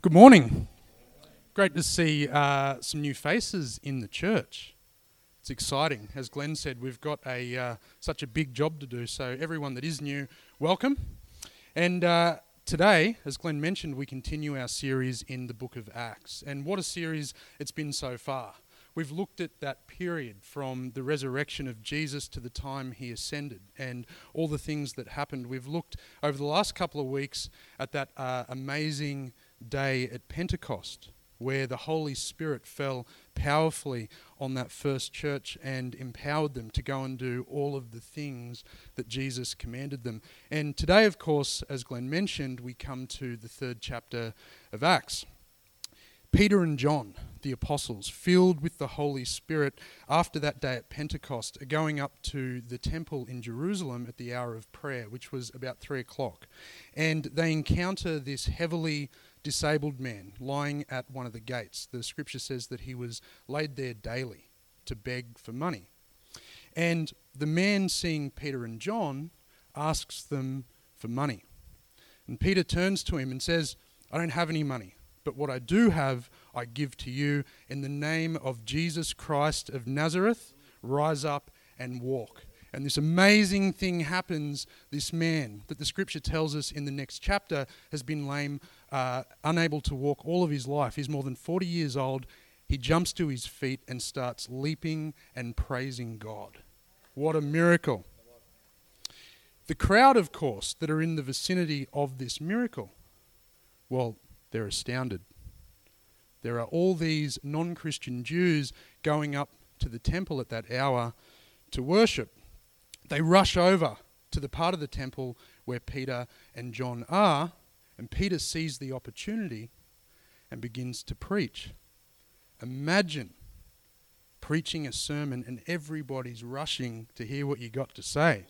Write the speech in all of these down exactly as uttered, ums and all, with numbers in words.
Good morning. Great to see uh, some new faces in the church. It's exciting. As Glenn said, we've got a uh, such a big job to do, so everyone that is new, welcome. And uh, today, as Glenn mentioned, we continue our series in the book of Acts. And what a series it's been so far. We've looked at that period from the resurrection of Jesus to the time he ascended and all the things that happened. We've looked over the last couple of weeks at that uh, amazing day at Pentecost, where the Holy Spirit fell powerfully on that first church and empowered them to go and do all of the things that Jesus commanded them. And today, of course, as Glenn mentioned, we come to the third chapter of Acts. Peter and John, the apostles, filled with the Holy Spirit after that day at Pentecost, are going up to the temple in Jerusalem at the hour of prayer, which was about three o'clock. And they encounter this heavily disabled man lying at one of the gates. The scripture says that he was laid there daily to beg for money. And the man, seeing Peter and John, asks them for money. And Peter turns to him and says, "I don't have any money, but what I do have, I give to you. In the name of Jesus Christ of Nazareth, rise up and walk." And this amazing thing happens. This man that the scripture tells us in the next chapter has been lame, uh, unable to walk all of his life. He's more than forty years old. He jumps to his feet and starts leaping and praising God. What a miracle. The crowd, of course, that are in the vicinity of this miracle, well, they're astounded. There are all these non-Christian Jews going up to the temple at that hour to worship. They rush over to the part of the temple where Peter and John are, and Peter sees the opportunity and begins to preach. Imagine preaching a sermon and everybody's rushing to hear what you got to say.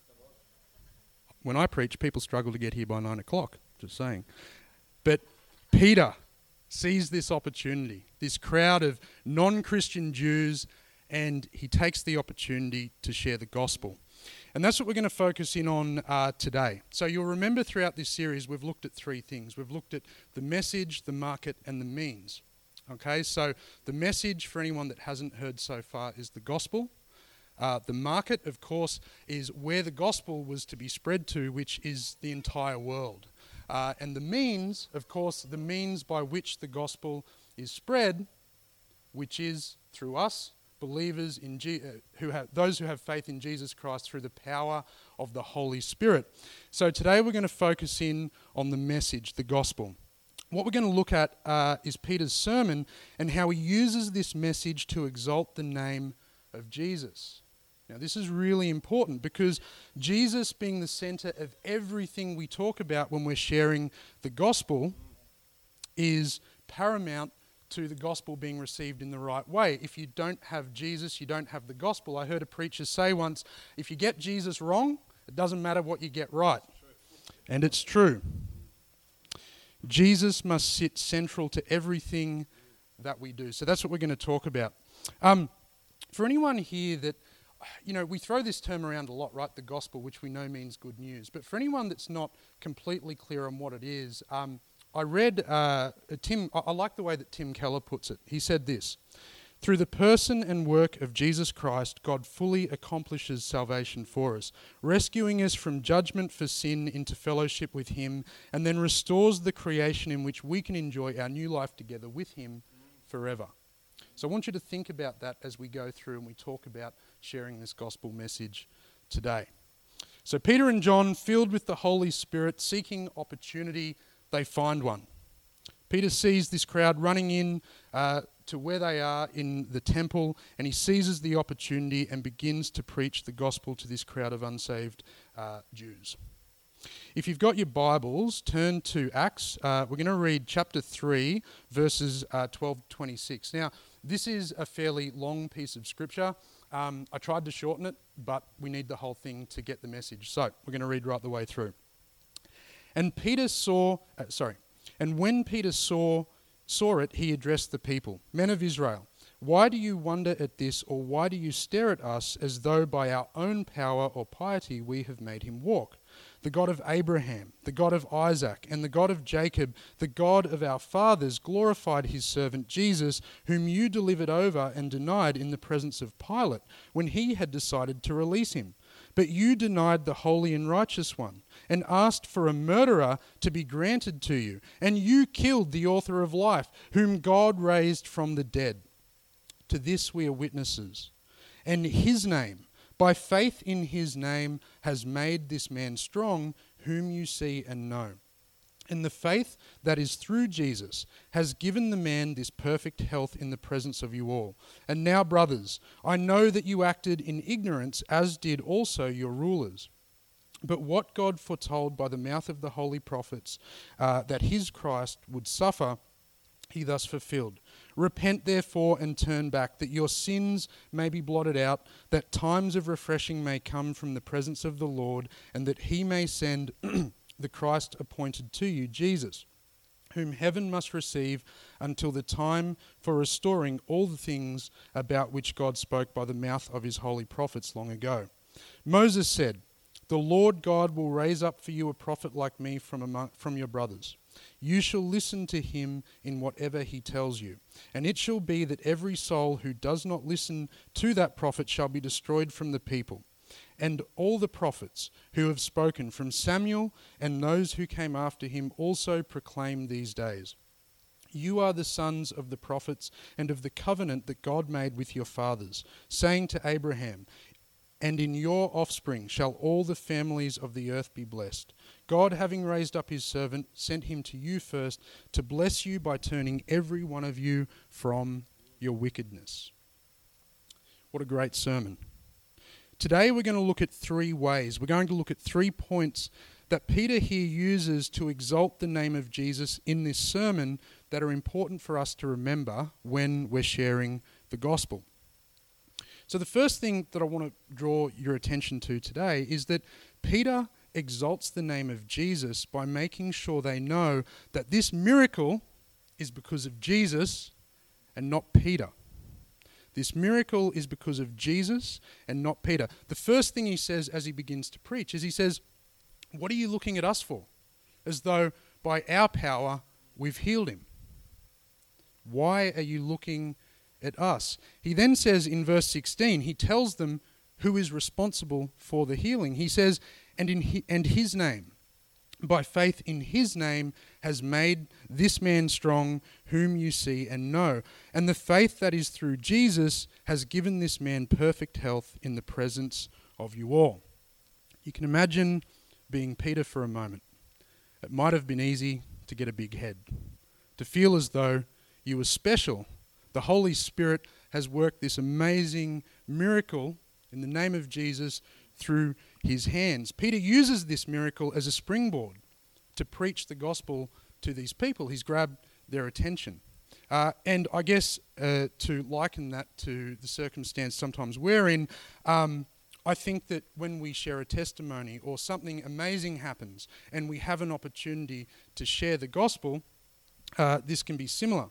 When I preach, people struggle to get here by nine o'clock, just saying. But Peter sees this opportunity, this crowd of non-Christian Jews, and he takes the opportunity to share the gospel. And that's what we're going to focus in on uh, today. So you'll remember throughout this series we've looked at three things. We've looked at the message, the market, and the means. Okay, so the message, for anyone that hasn't heard so far, is the gospel. Uh, the market, of course, is where the gospel was to be spread to, which is the entire world. Uh, and the means, of course, the means by which the gospel is spread, which is through us, believers in Je- uh, who have those who have faith in Jesus Christ through the power of the Holy Spirit. So today we're going to focus in on the message, the gospel. What we're going to look at uh, is Peter's sermon and how he uses this message to exalt the name of Jesus. Now this is really important because Jesus being the center of everything we talk about when we're sharing the gospel is paramount to the gospel being received in the right way. If you don't have Jesus, you don't have the gospel. I heard a preacher say once, if you get Jesus wrong, it doesn't matter what you get right. And it's true. Jesus must sit central to everything that we do. So that's what we're going to talk about. Um, for anyone here that, you know, we throw this term around a lot, right? The gospel, which we know means good news. But for anyone that's not completely clear on what it is, um, I read, uh, Tim, I, I like the way that Tim Keller puts it. He said this: through the person and work of Jesus Christ, God fully accomplishes salvation for us, rescuing us from judgment for sin into fellowship with him, and then restores the creation in which we can enjoy our new life together with him forever. So I want you to think about that as we go through and we talk about sharing this gospel message today. So Peter and John, filled with the Holy Spirit, seeking opportunity, they find one. Peter sees this crowd running in uh, to where they are in the temple, and he seizes the opportunity and begins to preach the gospel to this crowd of unsaved uh, Jews. If you've got your Bibles, turn to Acts. Uh, we're going to read chapter three, verses uh, twelve to twenty-six. Now, this is a fairly long piece of scripture. Um, I tried to shorten it, but we need the whole thing to get the message. So we're going to read right the way through. And Peter saw, uh, sorry, and when Peter saw saw it, he addressed the people, "Men of Israel, why do you wonder at this, or why do you stare at us as though by our own power or piety we have made him walk? the God of Abraham, the God of Isaac, and the God of Jacob, the God of our fathers, glorified his servant Jesus, whom you delivered over and denied in the presence of Pilate, when he had decided to release him. But you denied the holy and righteous one, and asked for a murderer to be granted to you, and you killed the author of life, whom God raised from the dead. To this we are witnesses. And his name, by faith in his name, has made this man strong, whom you see and know. And the faith that is through Jesus has given the man this perfect health in the presence of you all. And now, brothers, I know that you acted in ignorance, as did also your rulers. But what God foretold by the mouth of the holy prophets, uh, that his Christ would suffer, he thus fulfilled. Repent therefore and turn back, that your sins may be blotted out, that times of refreshing may come from the presence of the Lord, and that he may send the Christ appointed to you, Jesus, whom heaven must receive until the time for restoring all the things about which God spoke by the mouth of his holy prophets long ago. Moses said, "The Lord God will raise up for you a prophet like me from among, from your brothers. You shall listen to him in whatever he tells you. And it shall be that every soul who does not listen to that prophet shall be destroyed from the people. And all the prophets who have spoken from Samuel and those who came after him also proclaim these days. You are the sons of the prophets and of the covenant that God made with your fathers, saying to Abraham, and in your offspring shall all the families of the earth be blessed. God, having raised up his servant, sent him to you first to bless you by turning every one of you from your wickedness." What a great sermon. Today we're going to look at three ways. We're going to look at three points that Peter here uses to exalt the name of Jesus in this sermon that are important for us to remember when we're sharing the gospel. So the first thing that I want to draw your attention to today is that Peter exalts the name of Jesus by making sure they know that this miracle is because of Jesus and not Peter. This miracle is because of Jesus and not Peter. The first thing he says as he begins to preach is he says, "What are you looking at us for? As though by our power we've healed him. Why are you looking at us?" He then says in verse sixteen, he tells them who is responsible for the healing. He says, and in he, and his name, by faith in his name, has made this man strong, whom you see and know. And the faith that is through Jesus has given this man perfect health in the presence of you all. You can imagine being Peter for a moment. It might have been easy to get a big head, to feel as though you were special. The Holy Spirit has worked this amazing miracle in the name of Jesus through his hands. Peter uses this miracle as a springboard to preach the gospel to these people. He's grabbed their attention. Uh, and I guess uh, to liken that to the circumstance sometimes we're in, um, I think that when we share a testimony or something amazing happens and we have an opportunity to share the gospel, uh, this can be similar.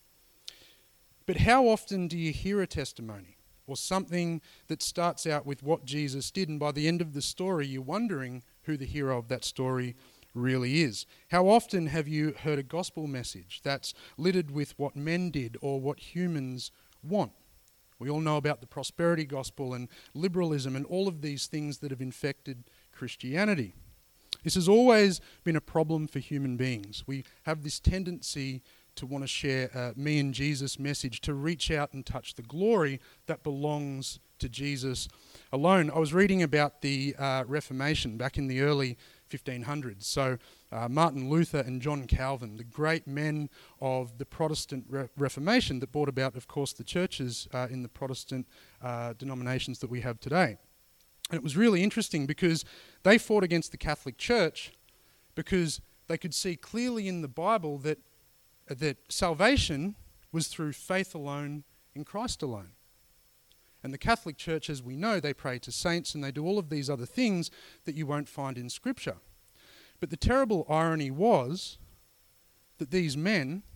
But how often do you hear a testimony or something that starts out with what Jesus did, and by the end of the story you're wondering who the hero of that story really is? How often have you heard a gospel message that's littered with what men did or what humans want? We all know about the prosperity gospel and liberalism and all of these things that have infected Christianity. This has always been a problem for human beings. We have this tendency to want to share uh, me and Jesus message, to reach out and touch the glory that belongs to Jesus alone. I was reading about the uh, Reformation back in the early fifteen hundreds. So uh, Martin Luther and John Calvin, the great men of the Protestant Re- Reformation that brought about, of course, the churches uh, in the Protestant uh, denominations that we have today. And it was really interesting because they fought against the Catholic Church because they could see clearly in the Bible that that salvation was through faith alone in Christ alone. And the Catholic Church, as we know, they pray to saints and they do all of these other things that you won't find in Scripture. But the terrible irony was that these men,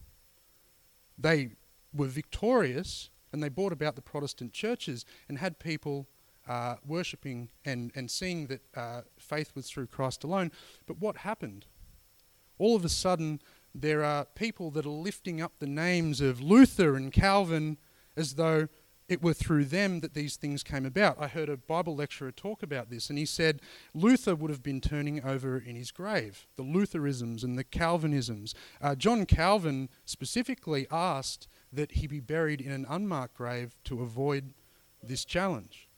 they were victorious and they brought about the Protestant churches and had people uh, worshipping and, and seeing that uh, faith was through Christ alone. But what happened? All of a sudden, there are people that are lifting up the names of Luther and Calvin as though it were through them that these things came about. I heard a Bible lecturer talk about this, and he said Luther would have been turning over in his grave, the Lutheranisms and the Calvinisms. Uh, John Calvin specifically asked that he be buried in an unmarked grave to avoid this challenge.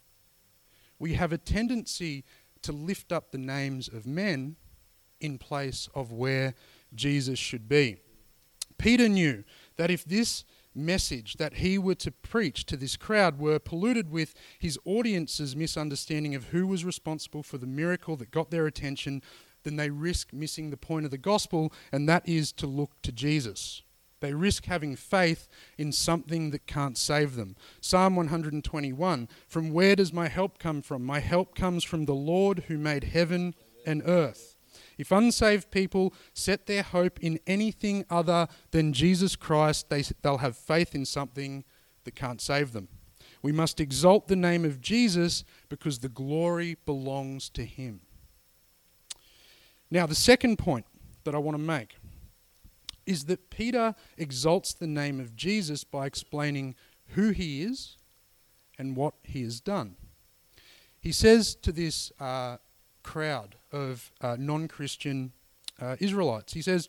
We have a tendency to lift up the names of men in place of where Jesus should be. Peter knew that if this message that he were to preach to this crowd were polluted with his audience's misunderstanding of who was responsible for the miracle that got their attention, then they risk missing the point of the gospel, and that is to look to Jesus. They risk having faith in something that can't save them. Psalm one hundred twenty-one, "From where does my help come from? My help comes from the Lord who made heaven and earth." If unsaved people set their hope in anything other than Jesus Christ, they, they'll have faith in something that can't save them. We must exalt the name of Jesus because the glory belongs to him. Now, the second point that I want to make is that Peter exalts the name of Jesus by explaining who he is and what he has done. He says to this uh, crowd of uh, non-Christian uh, Israelites, he says,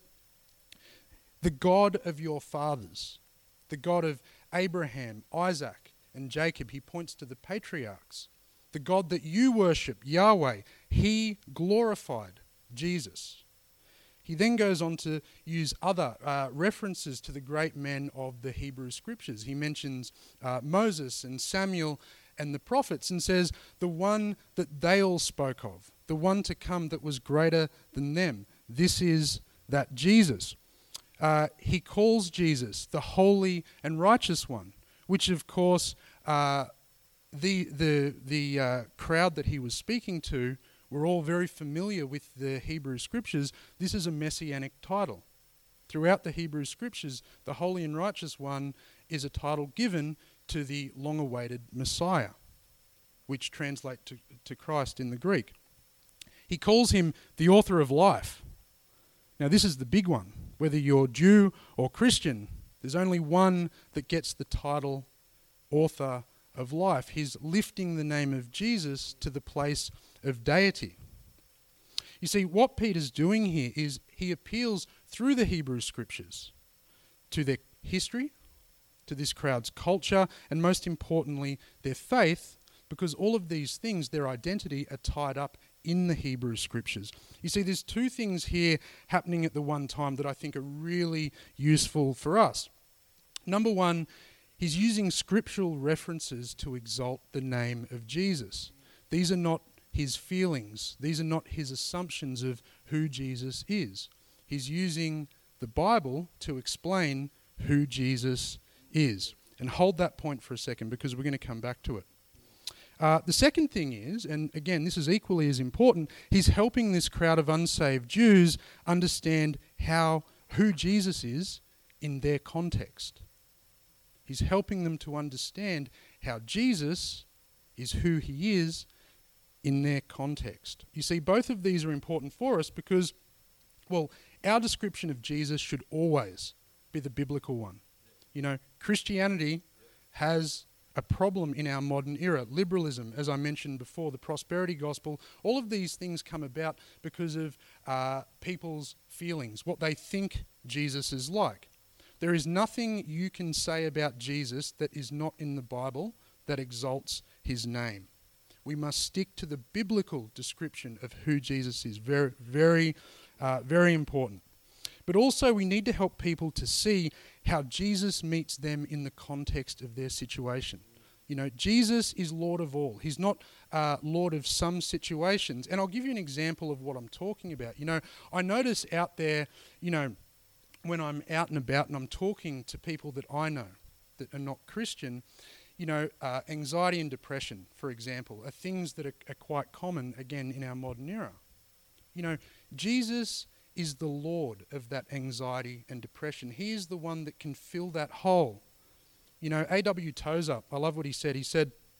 "The God of your fathers, the God of Abraham, Isaac, and Jacob," he points to the patriarchs, "the God that you worship, Yahweh, he glorified Jesus." He then goes on to use other uh, references to the great men of the Hebrew Scriptures. He mentions uh, Moses and Samuel and the prophets and says, the one that they all spoke of, the one to come that was greater than them. This is that Jesus. Uh, he calls Jesus the holy and righteous one, which of course uh, the, the, the uh, crowd that he was speaking to were all very familiar with the Hebrew Scriptures. This is a messianic title. Throughout the Hebrew Scriptures, the Holy and Righteous One is a title given to the long-awaited Messiah, which translate to, to Christ in the Greek. He calls him the author of life. Now this is the big one. Whether you're Jew or Christian, there's only one that gets the title author of life. He's lifting the name of Jesus to the place of deity. You see, what Peter's doing here is he appeals through the Hebrew Scriptures to their history, to this crowd's culture, and most importantly, their faith, because all of these things, their identity, are tied up in the Hebrew Scriptures. You see, there's two things here happening at the one time that I think are really useful for us. Number one, he's using scriptural references to exalt the name of Jesus. These are not his feelings. These are not his assumptions of who Jesus is. He's using the Bible to explain who Jesus is. And hold that point for a second because we're going to come back to it. Uh, the second thing is, and again, this is equally as important, he's helping this crowd of unsaved Jews understand how who Jesus is in their context. He's helping them to understand how Jesus is who he is in their context. You see, both of these are important for us because, well, our description of Jesus should always be the biblical one. You know, Christianity has a problem in our modern era. Liberalism, as I mentioned before, the prosperity gospel, all of these things come about because of uh, people's feelings, what they think Jesus is like. There is nothing you can say about Jesus that is not in the Bible that exalts his name. We must stick to the biblical description of who Jesus is. Very, very, uh, very important. But also we need to help people to see how Jesus meets them in the context of their situation. You know, Jesus is Lord of all. He's not uh, Lord of some situations. And I'll give you an example of what I'm talking about. You know, I notice out there, you know, when I'm out and about and I'm talking to people that I know that are not Christian, you know, uh, anxiety and depression, for example, are things that are, are quite common, again, in our modern era. You know, Jesus is the Lord of that anxiety and depression. He is the one that can fill that hole. You know, A W Tozer, I love what he said. He said,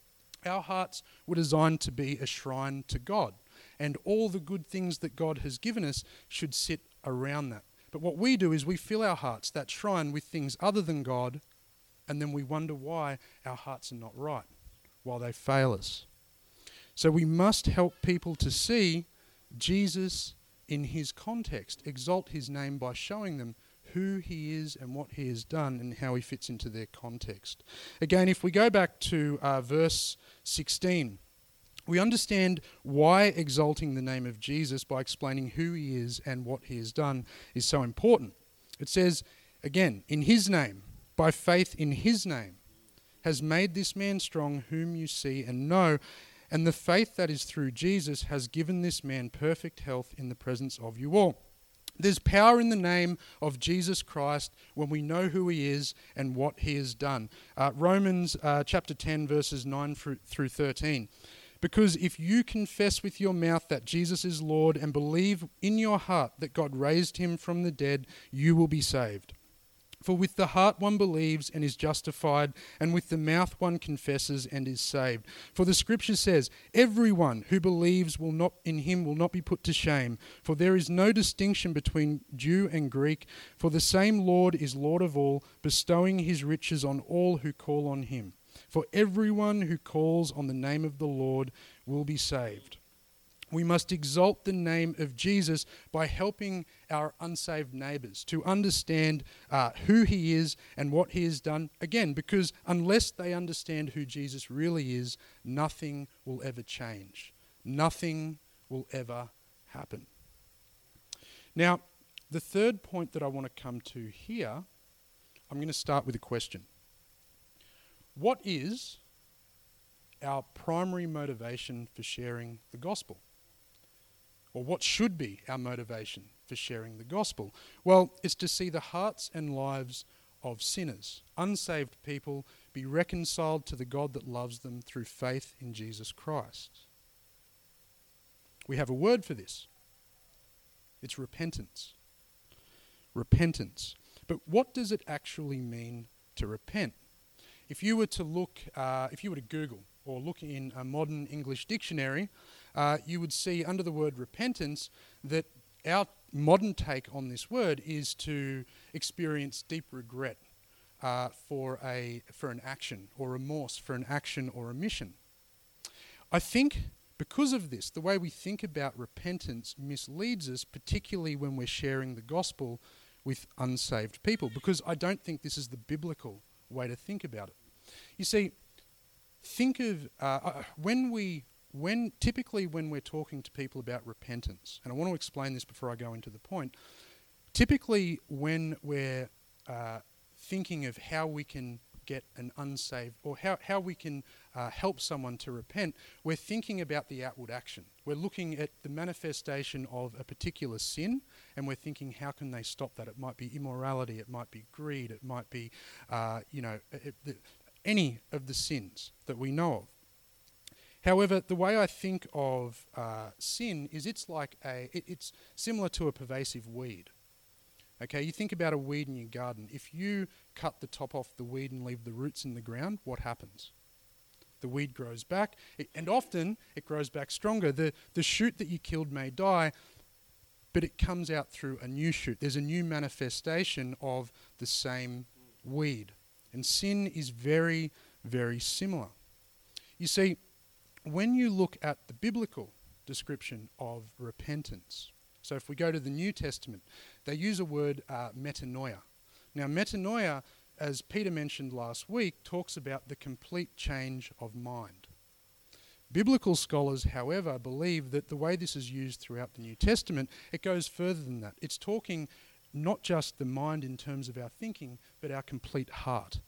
Our hearts were designed to be a shrine to God, and all the good things that God has given us should sit around that. But what we do is we fill our hearts, that shrine, with things other than God, and then we wonder why our hearts are not right, while they fail us. So we must help people to see Jesus in his context, exalt his name by showing them who he is and what he has done and how he fits into their context. Again, if we go back to uh, verse sixteen, we understand why exalting the name of Jesus by explaining who he is and what he has done is so important. It says, again, in his name, by faith in his name, has made this man strong whom you see and know, and the faith that is through Jesus has given this man perfect health in the presence of you all. There's power in the name of Jesus Christ when we know who he is and what he has done. Uh, Romans uh, chapter ten, verses nine through thirteen. Because if you confess with your mouth that Jesus is Lord and believe in your heart that God raised him from the dead, you will be saved. For with the heart one believes and is justified, and with the mouth one confesses and is saved. For the scripture says, everyone who believes will not in him will not be put to shame. For there is no distinction between Jew and Greek, for the same Lord is Lord of all, bestowing his riches on all who call on him. For everyone who calls on the name of the Lord will be saved. We must exalt the name of Jesus by helping our unsaved neighbours to understand uh, who he is and what he has done. Again, because unless they understand who Jesus really is, nothing will ever change. Nothing will ever happen. Now, the third point that I want to come to here, I'm going to start with a question. What is our primary motivation for sharing the gospel? Or what should be our motivation for sharing the gospel? Well, it's to see the hearts and lives of sinners, unsaved people, be reconciled to the God that loves them through faith in Jesus Christ. We have a word for this. It's repentance. Repentance. But what does it actually mean to repent? If you were to look, uh, if you were to Google or look in a modern English dictionary, uh, you would see under the word repentance that our modern take on this word is to experience deep regret uh, for a for an action, or remorse for an action or a mission. I think because of this, the way we think about repentance misleads us, particularly when we're sharing the gospel with unsaved people, because I don't think this is the biblical way to think about it. You see, think of uh, when we, when typically when we're talking to people about repentance, and I want to explain this before I go into the point. Typically, when we're uh, thinking of how we can get an unsaved, or how, how we can uh, help someone to repent, we're thinking about the outward action. We're looking at the manifestation of a particular sin, and we're thinking, how can they stop that? It might be immorality, it might be greed, it might be, uh, you know, it, it, any of the sins that we know of. However, the way I think of uh, sin is it's like a, it, it's similar to a pervasive weed. Okay, you think about a weed in your garden. If you cut the top off the weed and leave the roots in the ground, what happens? The weed grows back, it, and often it grows back stronger. The, the shoot that you killed may die, but it comes out through a new shoot. There's a new manifestation of the same weed. And sin is very, very similar. You see, when you look at the biblical description of repentance, so if we go to the New Testament, they use a word, uh, metanoia. Now, metanoia, as Peter mentioned last week, talks about the complete change of mind. Biblical scholars, however, believe that the way this is used throughout the New Testament, it goes further than that. It's talking not just the mind in terms of our thinking, but our complete heart.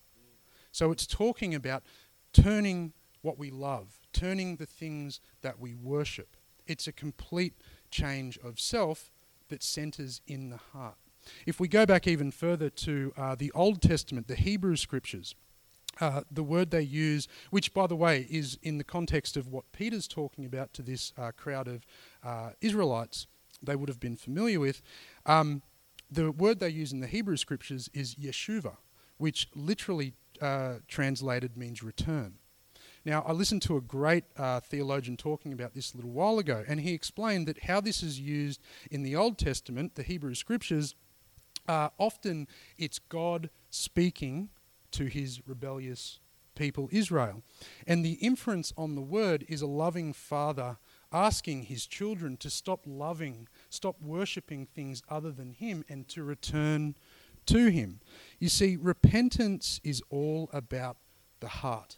So it's talking about turning what we love, turning the things that we worship. It's a complete change of self that centers in the heart. If we go back even further to uh, the Old Testament, the Hebrew Scriptures, uh, the word they use, which by the way is in the context of what Peter's talking about to this uh, crowd of uh, Israelites, they would have been familiar with, um, the word they use in the Hebrew Scriptures is yeshuva, which literally uh, translated means return. Now, I listened to a great uh, theologian talking about this a little while ago, and he explained that how this is used in the Old Testament, the Hebrew Scriptures, uh, often it's God speaking to his rebellious people, Israel. And the inference on the word is a loving father asking his children to stop loving, stop worshipping things other than him, and to return to him. You see, repentance is all about the heart.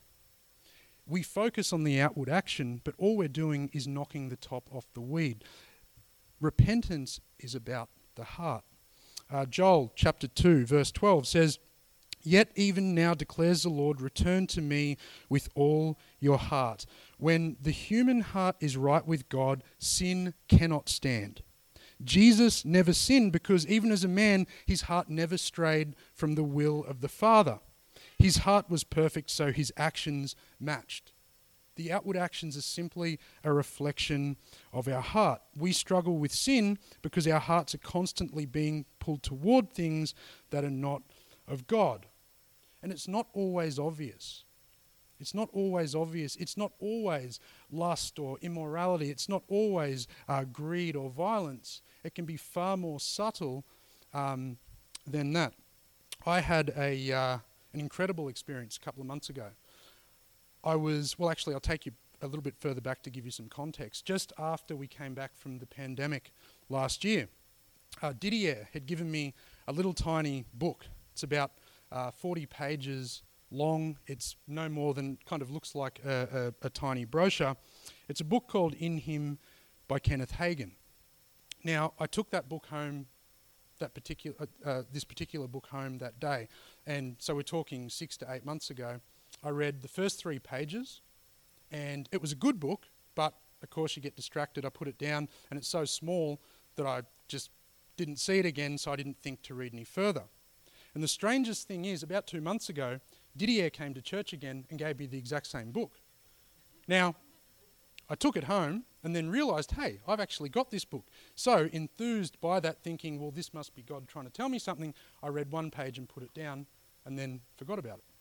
We focus on the outward action, but all we're doing is knocking the top off the weed. Repentance is about the heart. Uh, Joel chapter two, verse twelve says, "Yet even now declares the Lord, return to me with all your heart." When the human heart is right with God, sin cannot stand. Jesus never sinned because even as a man, his heart never strayed from the will of the Father. His heart was perfect, so his actions matched. The outward actions are simply a reflection of our heart. We struggle with sin because our hearts are constantly being pulled toward things that are not of God. And it's not always obvious. It's not always obvious. It's not always lust or immorality. It's not always uh, greed or violence. It can be far more subtle um, than that. I had a uh, an incredible experience a couple of months ago. I was, well actually I'll take you a little bit further back to give you some context. Just after we came back from the pandemic last year, uh, Didier had given me a little tiny book. It's about uh, forty pages long. It's no more than, kind of looks like a, a, a tiny brochure. It's a book called In Him by Kenneth Hagin. Now, I took that book home, that particular, uh, uh, this particular book home that day, and so we're talking six to eight months ago. I read the first three pages, and it was a good book, but of course you get distracted. I put it down, and it's so small that I just didn't see it again, so I didn't think to read any further. And the strangest thing is, about two months ago, Didier came to church again and gave me the exact same book. Now, I took it home and then realised, hey, I've actually got this book. So, enthused by that, thinking, well, this must be God trying to tell me something, I read one page and put it down and then forgot about it.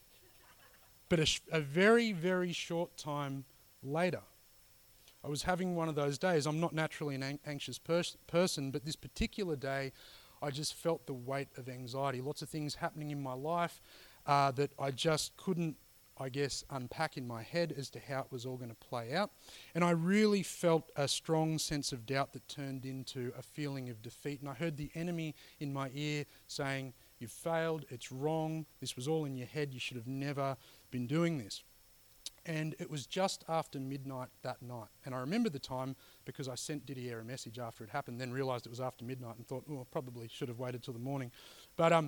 But a, sh- a very, very short time later, I was having one of those days. I'm not naturally an an- anxious pers- person, but this particular day, I just felt the weight of anxiety. Lots of things happening in my life uh, that I just couldn't, I guess, unpack in my head as to how it was all going to play out. And I really felt a strong sense of doubt that turned into a feeling of defeat. And I heard the enemy in my ear saying, "You've failed, it's wrong, this was all in your head, you should have never been doing this." And it was just after midnight that night. And I remember the time because I sent Didier a message after it happened, then realised it was after midnight and thought, oh, I probably should have waited till the morning. But, um,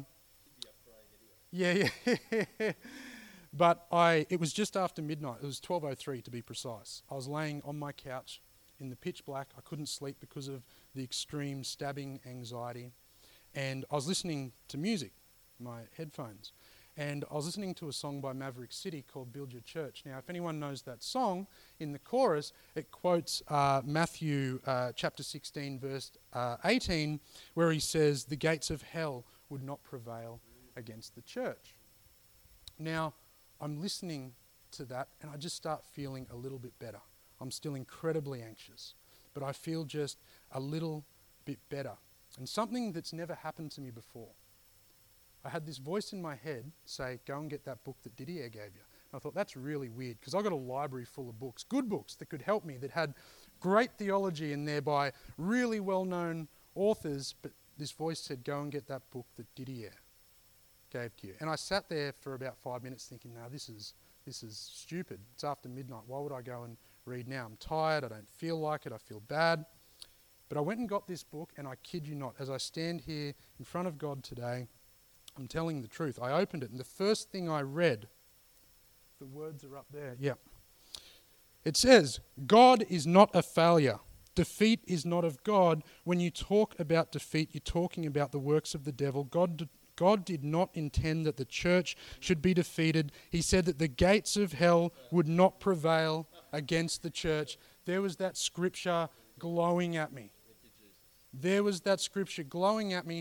yeah, yeah. But I, it was just after midnight. It was twelve oh three to be precise. I was laying on my couch in the pitch black. I couldn't sleep because of the extreme stabbing anxiety. And I was listening to music, my headphones. And I was listening to a song by Maverick City called Build Your Church. Now, if anyone knows that song, in the chorus, it quotes uh, Matthew uh, chapter sixteen, verse uh, eighteen, where he says, "The gates of hell would not prevail against the church." Now, I'm listening to that and I just start feeling a little bit better. I'm still incredibly anxious, but I feel just a little bit better. And something that's never happened to me before. I had this voice in my head say, "Go and get that book that Didier gave you." And I thought, that's really weird, because I got a library full of books, good books that could help me, that had great theology in there by really well-known authors, but this voice said, "Go and get that book that Didier gave to you." And I sat there for about five minutes thinking, no, this is this is stupid. It's after midnight. Why would I go and read now? I'm tired. I don't feel like it. I feel bad. But I went and got this book, and I kid you not, as I stand here in front of God today, I'm telling the truth. I opened it, and the first thing I read, the words are up there, yeah. It says, "God is not a failure. Defeat is not of God. When you talk about defeat, you're talking about the works of the devil. God did, God did not intend that the church should be defeated. He said that the gates of hell would not prevail against the church." There was that scripture glowing at me. There was that scripture glowing at me,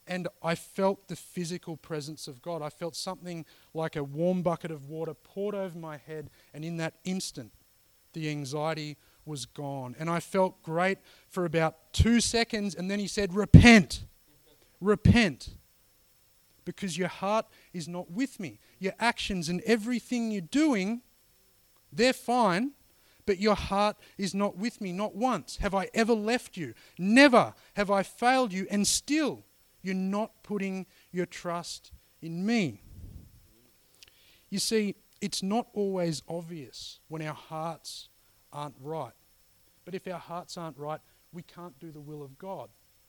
and I felt the physical presence of God. I felt something like a warm bucket of water poured over my head, and in that instant, the anxiety was gone. And I felt great for about two seconds, and then he said, repent, repent, because your heart is not with me. Your actions and everything you're doing, they're fine, but your heart is not with me. Not once have I ever left you. Never have I failed you, and still you're not putting your trust in me. You see, it's not always obvious when our hearts aren't right. But if our hearts aren't right, we can't do the will of God.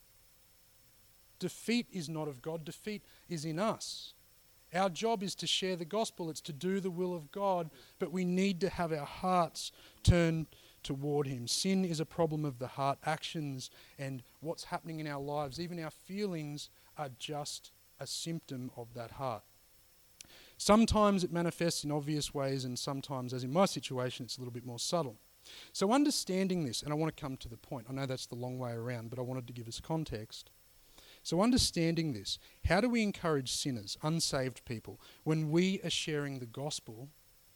Defeat is not of God. Defeat is in us. Our job is to share the gospel. It's to do the will of God, but we need to have our hearts turned toward him. Sin is a problem of the heart. Actions and what's happening in our lives, even our feelings, are just a symptom of that heart. Sometimes it manifests in obvious ways, and sometimes, as in my situation, it's a little bit more subtle. So understanding this, and I want to come to the point. I know that's the long way around, but I wanted to give us context. So understanding this, how do we encourage sinners, unsaved people, when we are sharing the gospel,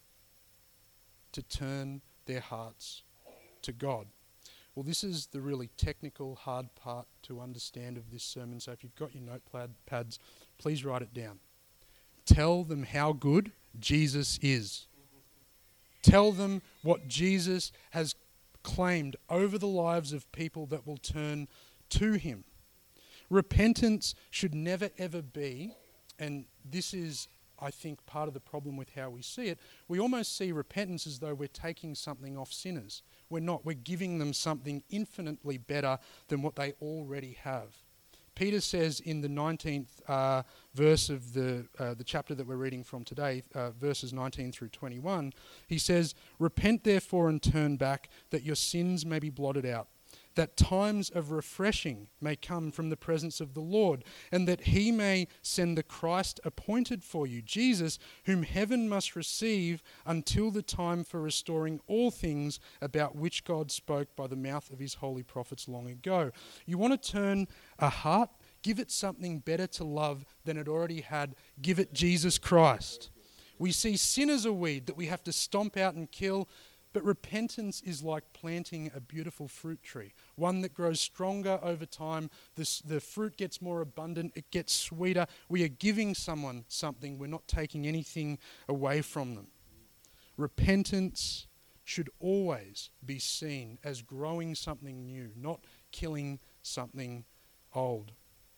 to turn their hearts to God? Well, this is the really technical, hard part to understand of this sermon. So if you've got your notepad pads, please write it down. Tell them how good Jesus is. Tell them what Jesus has claimed over the lives of people that will turn to him. Repentance should never ever be, and this is, I think, part of the problem with how we see it, we almost see repentance as though we're taking something off sinners. We're not. We're giving them something infinitely better than what they already have. Peter says in the nineteenth uh, verse of the uh, the chapter that we're reading from today, uh, verses nineteen through twenty-one, he says, "Repent therefore and turn back, that your sins may be blotted out, that times of refreshing may come from the presence of the Lord, and that he may send the Christ appointed for you, Jesus, whom heaven must receive until the time for restoring all things about which God spoke by the mouth of his holy prophets long ago." You want to turn a heart? Give it something better to love than it already had. Give it Jesus Christ. We see sin as a weed that we have to stomp out and kill. But repentance is like planting a beautiful fruit tree, one that grows stronger over time. This, the fruit gets more abundant, it gets sweeter. We are giving someone something, we're not taking anything away from them. Repentance should always be seen as growing something new, not killing something old.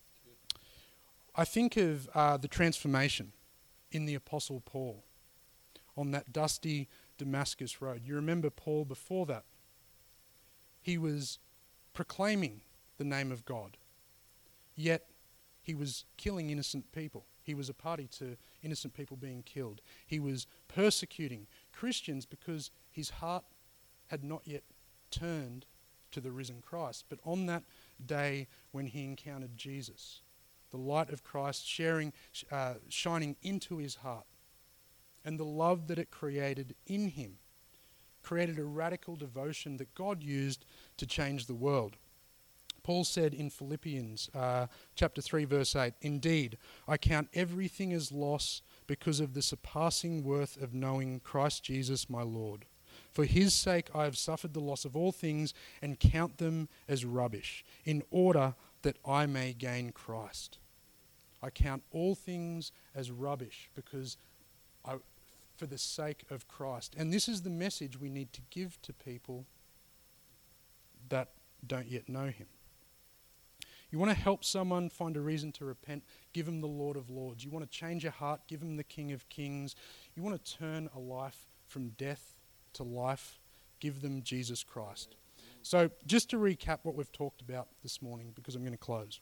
I think of uh, the transformation in the Apostle Paul on that dusty Damascus road. You remember Paul before that. He was proclaiming the name of God, yet he was killing innocent people. He was a party to innocent people being killed. He was persecuting Christians because his heart had not yet turned to the risen Christ. But on that day when he encountered Jesus, the light of Christ sharing, uh, shining into his heart, and the love that it created in him created a radical devotion that God used to change the world. Paul said in Philippians uh, chapter three, verse eight, "Indeed, I count everything as loss because of the surpassing worth of knowing Christ Jesus my Lord. For his sake I have suffered the loss of all things and count them as rubbish, in order that I may gain Christ." I count all things as rubbish because I, for the sake of Christ. And this is the message we need to give to people that don't yet know him. You want to help someone find a reason to repent, give them the Lord of Lords. You want to change your heart, give them the King of Kings. You want to turn a life from death to life, give them Jesus Christ. So just to recap what we've talked about this morning, because I'm going to close.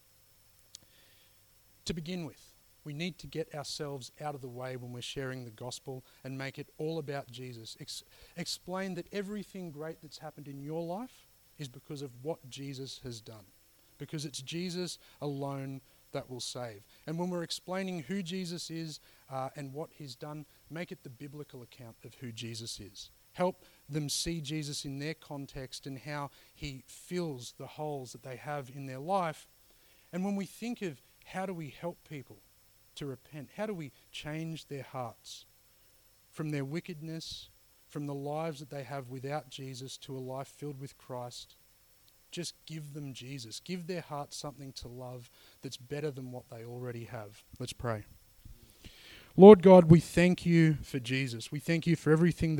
To begin with, we need to get ourselves out of the way when we're sharing the gospel and make it all about Jesus. Ex- explain that everything great that's happened in your life is because of what Jesus has done. Because it's Jesus alone that will save. And when we're explaining who Jesus is uh, and what he's done, make it the biblical account of who Jesus is. Help them see Jesus in their context and how he fills the holes that they have in their life. And when we think of how do we help people to repent? How do we change their hearts from their wickedness, from the lives that they have without Jesus to a life filled with Christ? Just give them Jesus. Give their hearts something to love that's better than what they already have. Let's pray. Lord God, we thank you for Jesus. We thank you for everything that